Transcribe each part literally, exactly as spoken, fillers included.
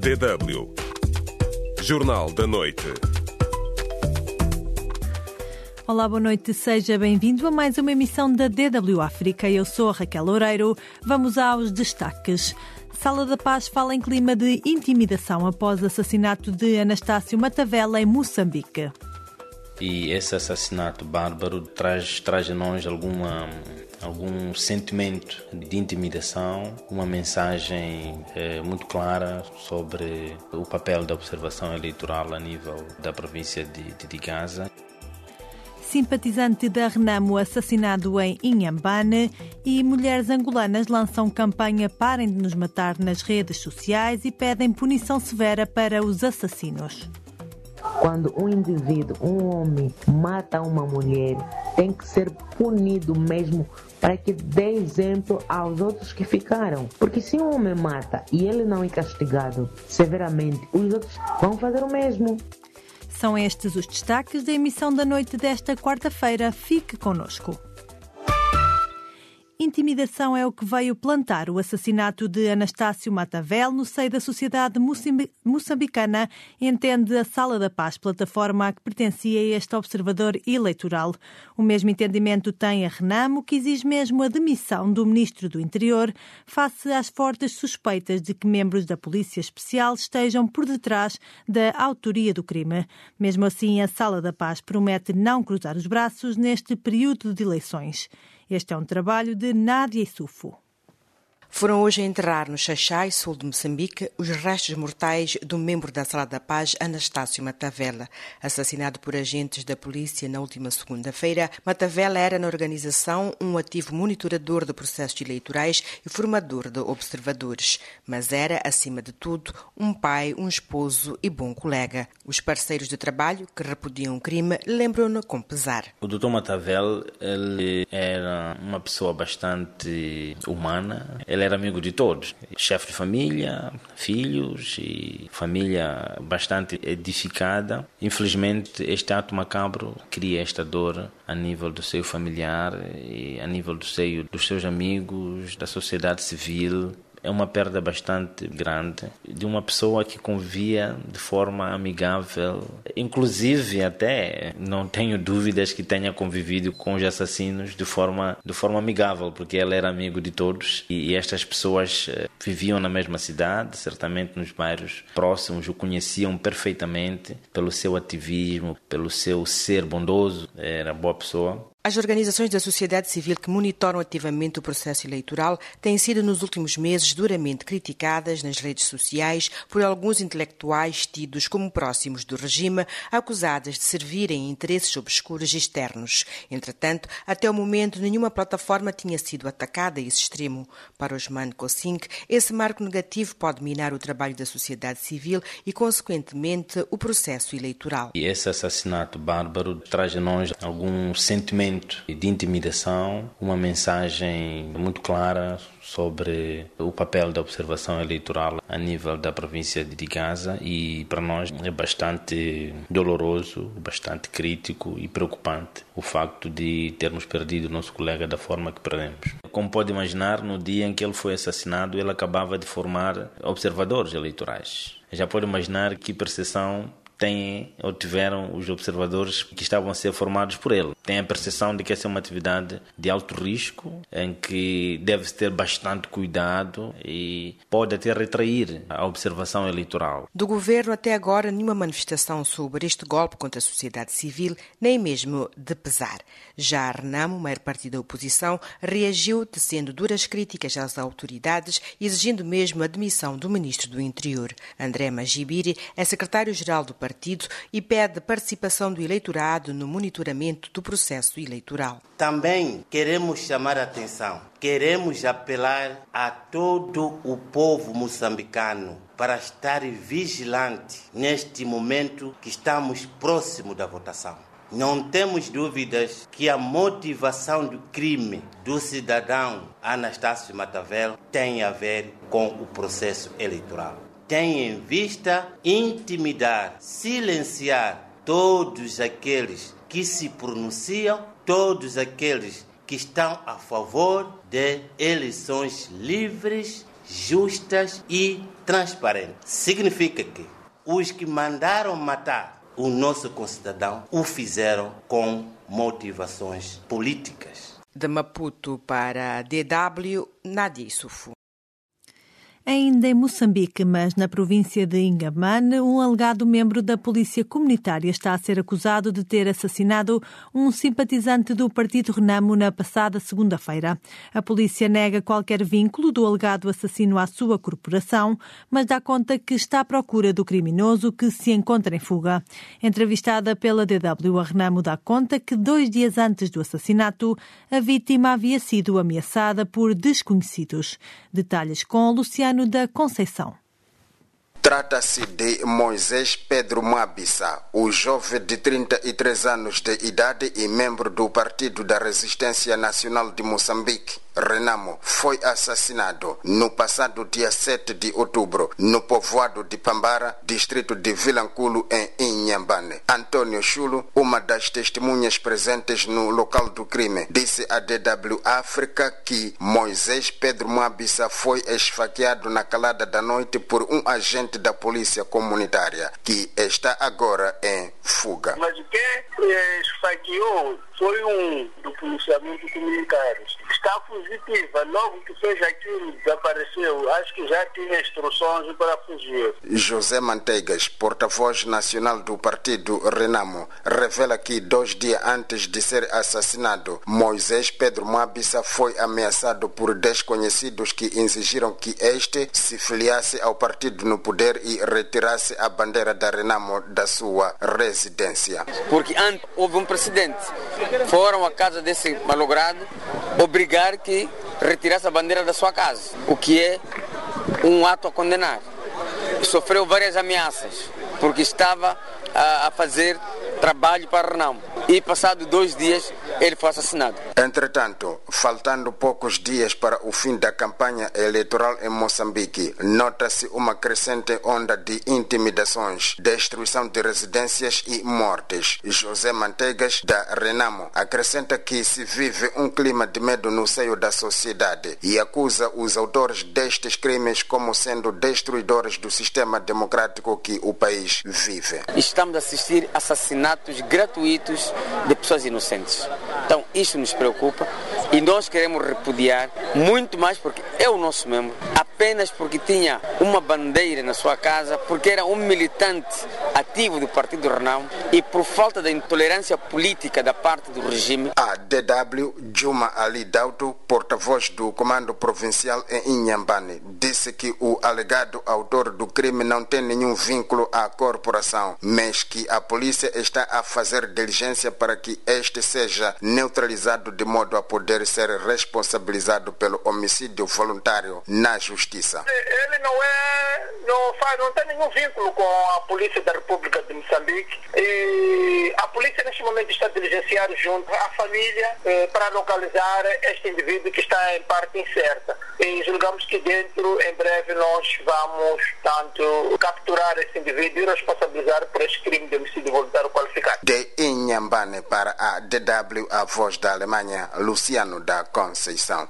D W Jornal da Noite. Olá, boa noite, seja bem-vindo a mais uma emissão da D W África. Eu sou a Raquel Loureiro. Vamos aos destaques. Sala da Paz fala em clima de intimidação após assassinato de Anastácio Matavela em Moçambique. E esse assassinato bárbaro traz, traz a nós alguma, algum sentimento de intimidação, uma mensagem eh, muito clara sobre o papel da observação eleitoral a nível da província de, de, de Gaza. Simpatizante da Renamo assassinado em Inhambane e mulheres angolanas lançam campanha Parem de nos matar nas redes sociais e pedem punição severa para os assassinos. Quando um indivíduo, um homem, mata uma mulher, tem que ser punido mesmo para que dê exemplo aos outros que ficaram. Porque se um homem mata e ele não é castigado severamente, os outros vão fazer o mesmo. São estes os destaques da emissão da noite desta quarta-feira. Fique connosco. Intimidação é o que veio plantar o assassinato de Anastácio Matavela no seio da sociedade moçambicana, entende a Sala da Paz, plataforma a que pertencia este observador eleitoral. O mesmo entendimento tem a Renamo, que exige mesmo a demissão do Ministro do Interior, face às fortes suspeitas de que membros da Polícia Especial estejam por detrás da autoria do crime. Mesmo assim, a Sala da Paz promete não cruzar os braços neste período de eleições. Este é um trabalho de Nádia Issoufou. Foram hoje a enterrar no Xaixai, sul de Moçambique, os restos mortais do membro da Sala da Paz, Anastácio Matavela. Assassinado por agentes da polícia na última segunda-feira, Matavela era na organização um ativo monitorador de processos eleitorais e formador de observadores. Mas era, acima de tudo, um pai, um esposo e bom colega. Os parceiros de trabalho, que repudiam o crime, lembram-no com pesar. O doutor Matavela, ele era uma pessoa bastante humana. Ele era amigo de todos, chefe de família, filhos e família bastante edificada. Infelizmente, este ato macabro cria esta dor a nível do seio familiar e a nível do seio dos seus amigos, da sociedade civil. É uma perda bastante grande de uma pessoa que convivia de forma amigável, inclusive até não tenho dúvidas que tenha convivido com os assassinos de forma, de forma amigável, porque ele era amigo de todos e, e estas pessoas viviam na mesma cidade, certamente nos bairros próximos, o conheciam perfeitamente pelo seu ativismo, pelo seu ser bondoso, era boa pessoa. As organizações da sociedade civil que monitoram ativamente o processo eleitoral têm sido nos últimos meses duramente criticadas nas redes sociais por alguns intelectuais tidos como próximos do regime, acusadas de servirem a interesses obscuros externos. Entretanto, até o momento, nenhuma plataforma tinha sido atacada a esse extremo. Para Osman Kossing, esse marco negativo pode minar o trabalho da sociedade civil e, consequentemente, o processo eleitoral. E esse assassinato bárbaro traz a nós algum sentimento de intimidação, uma mensagem muito clara sobre o papel da observação eleitoral a nível da província de Gaza e para nós é bastante doloroso, bastante crítico e preocupante o facto de termos perdido o nosso colega da forma que perdemos. Como pode imaginar, no dia em que ele foi assassinado, ele acabava de formar observadores eleitorais. Já pode imaginar que percepção têm ou tiveram os observadores que estavam a ser formados por ele. Tem a percepção de que essa é uma atividade de alto risco, em que deve-se ter bastante cuidado e pode até retrair a observação eleitoral. Do governo até agora nenhuma manifestação sobre este golpe contra a sociedade civil, nem mesmo de pesar. Já a Renamo, o maior partido da oposição, reagiu tecendo duras críticas às autoridades, exigindo mesmo a demissão do ministro do Interior. André Magibiri é secretário-geral do partido partido e pede participação do eleitorado no monitoramento do processo eleitoral. Também queremos chamar a atenção, queremos apelar a todo o povo moçambicano para estar vigilante neste momento que estamos próximo da votação. Não temos dúvidas que a motivação do crime do cidadão Anastácio Matavela tem a ver com o processo eleitoral. Tem em vista intimidar, silenciar todos aqueles que se pronunciam, todos aqueles que estão a favor de eleições livres, justas e transparentes. Significa que os que mandaram matar o nosso concidadão o fizeram com motivações políticas. De Maputo para a D W, Nadia Issoufou. Ainda em Moçambique, mas na província de Inhambane, um alegado membro da polícia comunitária está a ser acusado de ter assassinado um simpatizante do Partido Renamo na passada segunda-feira. A polícia nega qualquer vínculo do alegado assassino à sua corporação, mas dá conta que está à procura do criminoso que se encontra em fuga. Entrevistada pela D W, a Renamo dá conta que dois dias antes do assassinato, a vítima havia sido ameaçada por desconhecidos. Detalhes com Luciano da Conceição. Trata-se de Moisés Pedro Mwabisa, o jovem de trinta e três anos de idade e membro do Partido da Resistência Nacional de Moçambique, Renamo, foi assassinado no passado dia sete de outubro, no povoado de Pambara, distrito de Vilanculo, em Inhambane. Antônio Chulo, uma das testemunhas presentes no local do crime, disse à D W África que Moisés Pedro Mwabisa foi esfaqueado na calada da noite por um agente da polícia comunitária, que está agora em fuga. Mas quem esfaqueou foi um do policiamento comunitário. Está fugitiva, logo que fez aquilo, desapareceu. Acho que já tinha instruções para fugir. José Manteigas, porta-voz nacional do partido Renamo, revela que dois dias antes de ser assassinado, Moisés Pedro Mwabisa foi ameaçado por desconhecidos que exigiram que este se filiasse ao partido no poder e retirasse a bandeira da Renamo da sua residência. Porque antes houve um precedente. Foram à casa desse malogrado obrigar que retirasse a bandeira da sua casa, o que é um ato a condenar. Sofreu várias ameaças, porque estava a, a fazer trabalho para Renamo. E passado dois dias, ele foi assassinado. Entretanto, faltando poucos dias para o fim da campanha eleitoral em Moçambique, nota-se uma crescente onda de intimidações, destruição de residências e mortes. José Manteigas, da Renamo, acrescenta que se vive um clima de medo no seio da sociedade e acusa os autores destes crimes como sendo destruidores do sistema democrático que o país vive. Estamos a assistir assassinatos gratuitos de pessoas inocentes. Então, isso nos preocupa e nós queremos repudiar muito mais porque é o nosso membro, apenas porque tinha uma bandeira na sua casa, porque era um militante ativo do Partido Renamo e por falta da intolerância política da parte do regime. A D W, Juma Ali Dauto, porta-voz do Comando Provincial em Inhambane, disse que o alegado autor do crime não tem nenhum vínculo à corporação, mas que a polícia está a fazer diligência para que este seja neutralizado de modo a poder ser responsabilizado pelo homicídio voluntário na justiça. Ele não é, não faz, não tem nenhum vínculo com a polícia da República de Moçambique e a polícia neste momento está diligenciando junto à família eh, para localizar este indivíduo que está em parte incerta. E julgamos que dentro, em breve, nós vamos tanto capturar esse indivíduo e responsabilizar por este crime de homicídio voluntário qualificado. De Inhambane para a D W, a voz da Alemanha, Luciano da Conceição.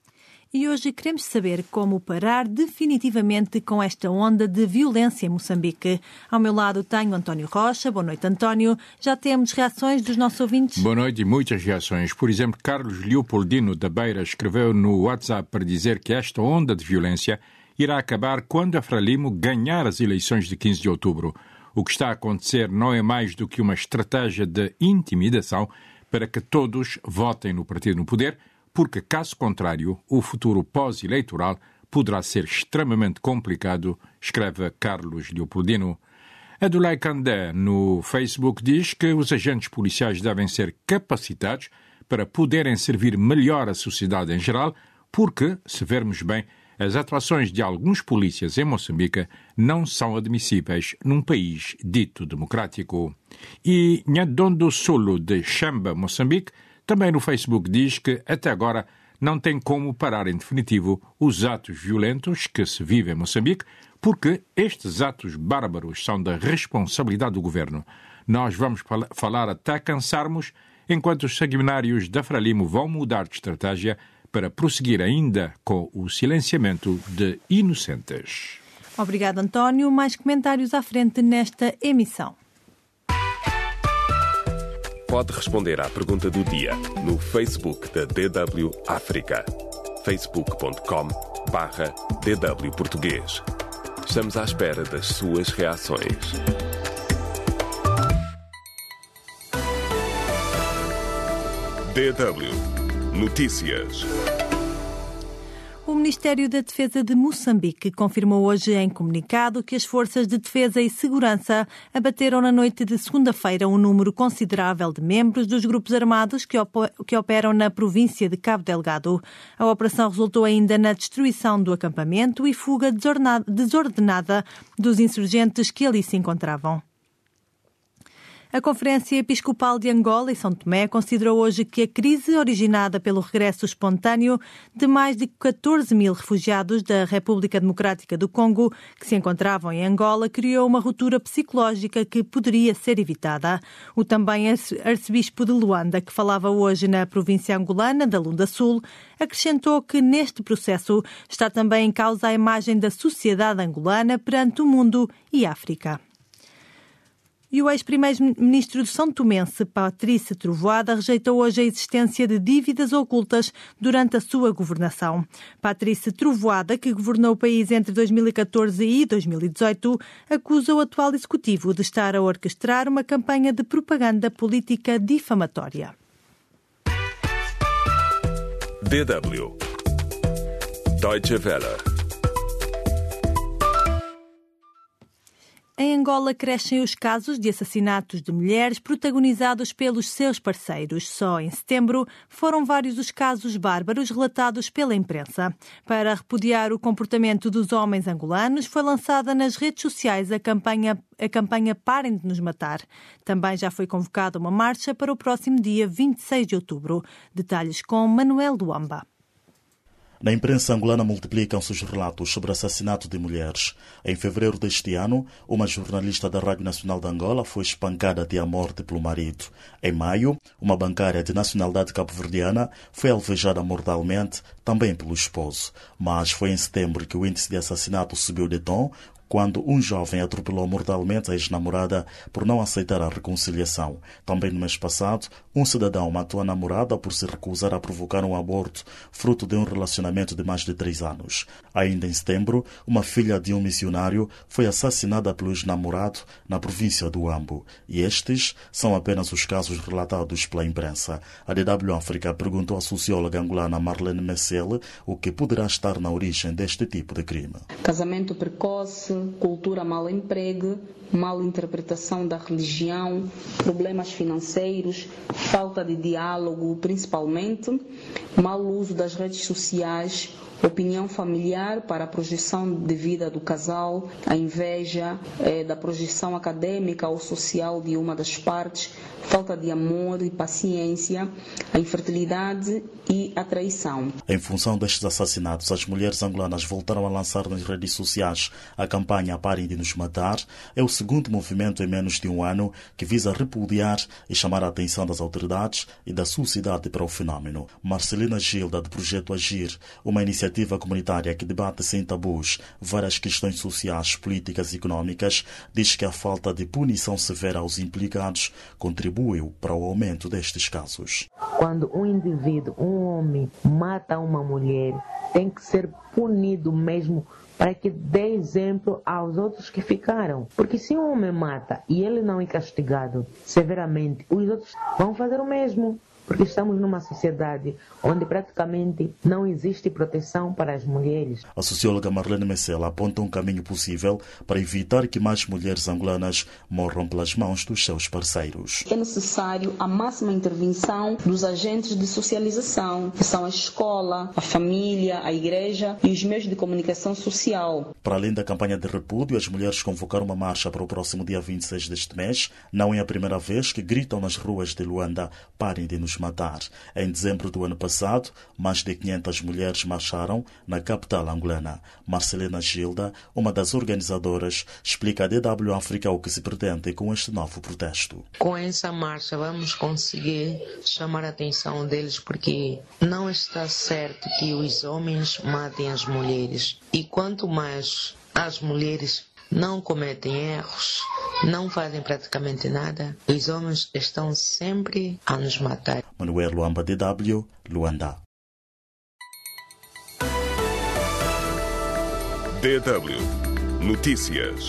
E hoje queremos saber como parar definitivamente com esta onda de violência em Moçambique. Ao meu lado tenho António Rocha. Boa noite, António. Já temos reações dos nossos ouvintes? Boa noite e muitas reações. Por exemplo, Carlos Leopoldino da Beira escreveu no WhatsApp para dizer que esta onda de violência irá acabar quando a Frelimo ganhar as eleições de quinze de outubro. O que está a acontecer não é mais do que uma estratégia de intimidação para que todos votem no partido no poder, porque, caso contrário, o futuro pós-eleitoral poderá ser extremamente complicado, escreve Carlos Leopoldino. Adulay Kandé, no Facebook, diz que os agentes policiais devem ser capacitados para poderem servir melhor a sociedade em geral, porque, se vermos bem, as atuações de alguns polícias em Moçambique não são admissíveis num país dito democrático. E Nhadondo Solo, de Xamba, Moçambique, também no Facebook diz que, até agora, não tem como parar em definitivo os atos violentos que se vivem em Moçambique, porque estes atos bárbaros são da responsabilidade do governo. Nós vamos falar até cansarmos, enquanto os sanguinários da Frelimo vão mudar de estratégia para prosseguir ainda com o silenciamento de inocentes. Obrigado, António. Mais comentários à frente nesta emissão. Pode responder à pergunta do dia no Facebook da D W África. facebook ponto com barra D W Português. Estamos à espera das suas reações. D W Notícias. O Ministério da Defesa de Moçambique confirmou hoje em comunicado que as forças de defesa e segurança abateram na noite de segunda-feira um número considerável de membros dos grupos armados que, op- que operam na província de Cabo Delgado. A operação resultou ainda na destruição do acampamento e fuga desordenada, desordenada dos insurgentes que ali se encontravam. A Conferência Episcopal de Angola e São Tomé considerou hoje que a crise originada pelo regresso espontâneo de mais de catorze mil refugiados da República Democrática do Congo que se encontravam em Angola criou uma ruptura psicológica que poderia ser evitada. O também arcebispo de Luanda, que falava hoje na província angolana da Lunda Sul, acrescentou que neste processo está também em causa a imagem da sociedade angolana perante o mundo e África. E o ex-primeiro-ministro de São Tomense, Patrícia Trovoada, rejeitou hoje a existência de dívidas ocultas durante a sua governação. Patrícia Trovoada, que governou o país entre dois mil e catorze e dois mil e dezoito, acusa o atual executivo de estar a orquestrar uma campanha de propaganda política difamatória. D W Deutsche Welle. Em Angola crescem os casos de assassinatos de mulheres protagonizados pelos seus parceiros. Só em setembro foram vários os casos bárbaros relatados pela imprensa. Para repudiar o comportamento dos homens angolanos, foi lançada nas redes sociais a campanha, a campanha Parem de nos Matar. Também já foi convocada uma marcha para o próximo dia vinte e seis de outubro. Detalhes com Manuel Luamba. Na imprensa angolana multiplicam-se os relatos sobre assassinato de mulheres. Em fevereiro deste ano, uma jornalista da Rádio Nacional de Angola foi espancada até a morte pelo marido. Em maio, uma bancária de nacionalidade cabo-verdiana foi alvejada mortalmente, também pelo esposo. Mas foi em setembro que o índice de assassinato subiu de tom, quando um jovem atropelou mortalmente a ex-namorada por não aceitar a reconciliação. Também no mês passado, um cidadão matou a namorada por se recusar a provocar um aborto, fruto de um relacionamento de mais de três anos. Ainda em setembro, uma filha de um missionário foi assassinada pelo ex-namorado na província do Ambo. E estes são apenas os casos relatados pela imprensa. A D W África perguntou à socióloga angolana Marlene Messel o que poderá estar na origem deste tipo de crime. Casamento precoce, cultura mal empregue, mal interpretação da religião, problemas financeiros, falta de diálogo principalmente, mau uso das redes sociais, opinião familiar para a projeção de vida do casal, a inveja eh, da projeção acadêmica ou social de uma das partes, falta de amor e paciência, a infertilidade e a traição. Em função destes assassinatos, as mulheres angolanas voltaram a lançar nas redes sociais a campanha Parem de nos Matar. É o segundo movimento em menos de um ano que visa repudiar e chamar a atenção das autoridades e da sociedade para o fenómeno. Marcelina Gilda, do Projeto Agir, uma iniciativa comunitária que debate sem tabus várias questões sociais, políticas e económicas, diz que a falta de punição severa aos implicados contribuiu para o aumento destes casos. Quando um indivíduo, um homem, mata uma mulher, tem que ser punido mesmo para que dê exemplo aos outros que ficaram. Porque se um homem mata e ele não é castigado severamente, os outros vão fazer o mesmo. Porque estamos numa sociedade onde praticamente não existe proteção para as mulheres. A socióloga Marlene Messela aponta um caminho possível para evitar que mais mulheres angolanas morram pelas mãos dos seus parceiros. É necessário a máxima intervenção dos agentes de socialização, que são a escola, a família, a igreja e os meios de comunicação social. Para além da campanha de repúdio, as mulheres convocaram uma marcha para o próximo dia vinte e seis deste mês. Não é a primeira vez que gritam nas ruas de Luanda: Parem de nos nos matar. Em dezembro do ano passado, mais de quinhentas mulheres marcharam na capital angolana. Marcelina Gilda, uma das organizadoras, explica a D W África o que se pretende com este novo protesto. Com essa marcha vamos conseguir chamar a atenção deles, porque não está certo que os homens matem as mulheres. E quanto mais as mulheres não cometem erros, não fazem praticamente nada, os homens estão sempre a nos matar. Manuel Luamba, D W, Luanda. D W Notícias.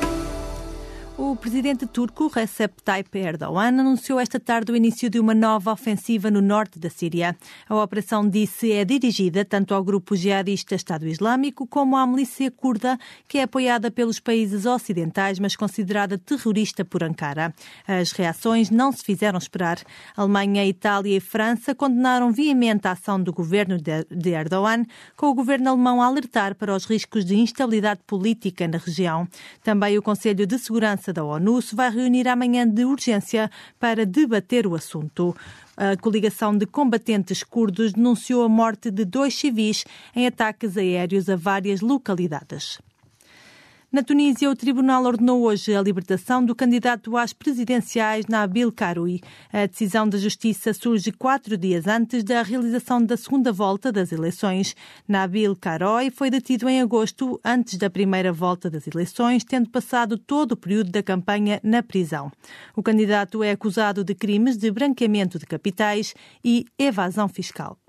O presidente turco Recep Tayyip Erdogan anunciou esta tarde o início de uma nova ofensiva no norte da Síria. A operação, disse, é dirigida tanto ao grupo jihadista Estado Islâmico como à milícia curda, que é apoiada pelos países ocidentais, mas considerada terrorista por Ankara. As reações não se fizeram esperar. A Alemanha, Itália e França condenaram veemente a ação do governo de Erdogan, com o governo alemão a alertar para os riscos de instabilidade política na região. Também o Conselho de Segurança da ONU se vai reunir amanhã de urgência para debater o assunto. A coligação de combatentes curdos denunciou a morte de dois civis em ataques aéreos a várias localidades. Na Tunísia, o tribunal ordenou hoje a libertação do candidato às presidenciais Nabil Karoui. A decisão da justiça surge quatro dias antes da realização da segunda volta das eleições. Nabil Karoui foi detido em agosto, antes da primeira volta das eleições, tendo passado todo o período da campanha na prisão. O candidato é acusado de crimes de branqueamento de capitais e evasão fiscal.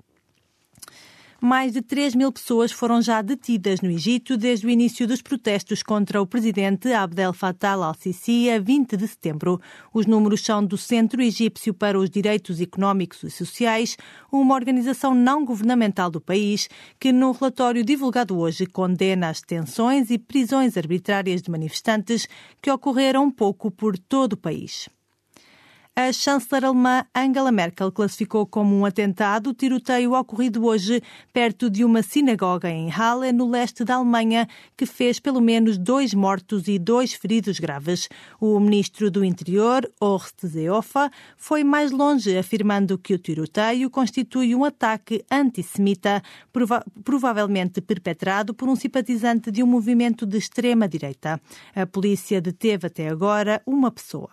Mais de três mil pessoas foram já detidas no Egito desde o início dos protestos contra o presidente Abdel Fattah al-Sisi a vinte de setembro. Os números são do Centro Egípcio para os Direitos Económicos e Sociais, uma organização não governamental do país, que no relatório divulgado hoje condena as detenções e prisões arbitrárias de manifestantes que ocorreram um pouco por todo o país. A chanceler alemã Angela Merkel classificou como um atentado o tiroteio ocorrido hoje perto de uma sinagoga em Halle, no leste da Alemanha, que fez pelo menos dois mortos e dois feridos graves. O ministro do Interior, Horst Seehofer, foi mais longe, afirmando que o tiroteio constitui um ataque antissemita, prova- provavelmente perpetrado por um simpatizante de um movimento de extrema-direita. A polícia deteve até agora uma pessoa.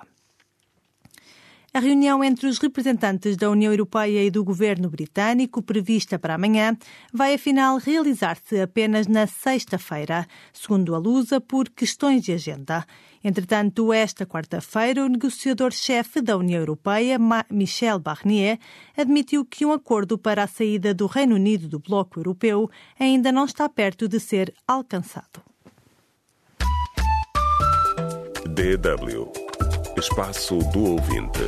A reunião entre os representantes da União Europeia e do governo britânico, prevista para amanhã, vai afinal realizar-se apenas na sexta-feira, segundo a Lusa, por questões de agenda. Entretanto, esta quarta-feira, o negociador-chefe da União Europeia, Michel Barnier, admitiu que um acordo para a saída do Reino Unido do bloco europeu ainda não está perto de ser alcançado. D W Espaço do Ouvinte.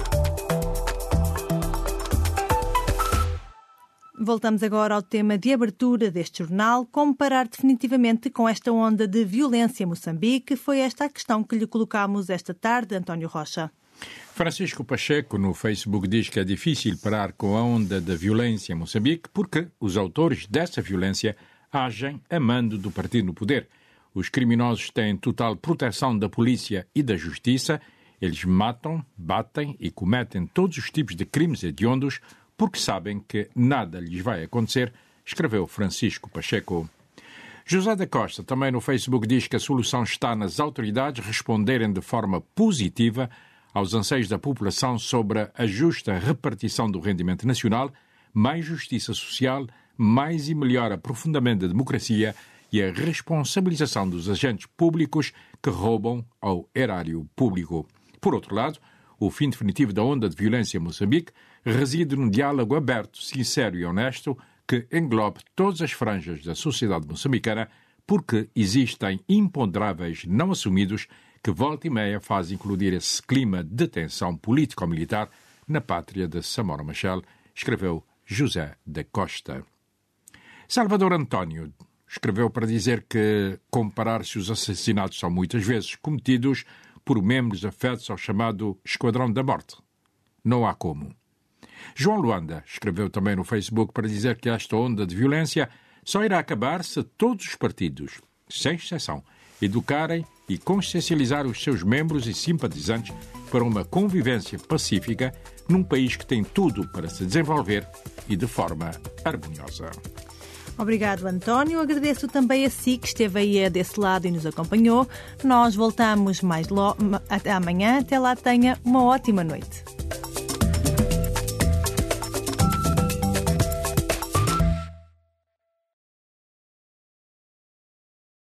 Voltamos agora ao tema de abertura deste jornal, como parar definitivamente com esta onda de violência em Moçambique. Foi esta a questão que lhe colocámos esta tarde, António Rocha. Francisco Pacheco no Facebook diz que é difícil parar com a onda da violência em Moçambique porque os autores dessa violência agem a mando do partido no poder. Os criminosos têm total proteção da polícia e da justiça. Eles matam, batem e cometem todos os tipos de crimes hediondos porque sabem que nada lhes vai acontecer, escreveu Francisco Pacheco. José da Costa, também no Facebook, diz que a solução está nas autoridades responderem de forma positiva aos anseios da população sobre a justa repartição do rendimento nacional, mais justiça social, mais e melhor aprofundamento da democracia e a responsabilização dos agentes públicos que roubam ao erário público. Por outro lado, o fim definitivo da onda de violência em Moçambique reside num diálogo aberto, sincero e honesto que englobe todas as franjas da sociedade moçambicana, porque existem imponderáveis não assumidos que volta e meia fazem eclodir esse clima de tensão político-militar na pátria de Samora Machel, escreveu José da Costa. Salvador António escreveu para dizer que comparar-se os assassinatos são muitas vezes cometidos por membros afetos ao chamado Esquadrão da Morte. Não há como. João Luanda escreveu também no Facebook para dizer que esta onda de violência só irá acabar se todos os partidos, sem exceção, educarem e consciencializar os seus membros e simpatizantes para uma convivência pacífica num país que tem tudo para se desenvolver e de forma harmoniosa. Obrigado, António. Agradeço também a si que esteve aí desse lado e nos acompanhou. Nós voltamos mais logo até amanhã. Até lá, tenha uma ótima noite.